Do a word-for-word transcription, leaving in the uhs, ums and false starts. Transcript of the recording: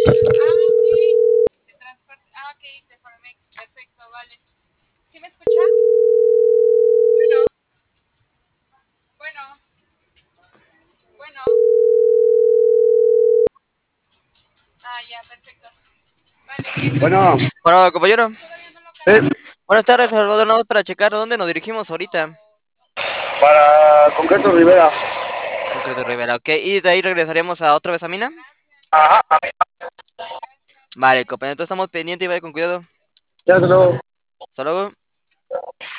Ah, ok. De transporte. Ah, ok, de Formex. Perfecto, vale. ¿Sí me escucha? Bueno, bueno, bueno. Ah, ya, perfecto. Vale, entonces, Bueno, Bueno, compañero, todavía no lo eh, cargo. buenas tardes, Salvador, nada más para checar dónde nos dirigimos ahorita. para Concreto Rivera. Concreto Rivera, ok, y de ahí regresaremos a otra vez a Mina. Ajá, Vale, compañero, entonces estamos pendientes y vaya con cuidado. ya se lo. Hasta luego.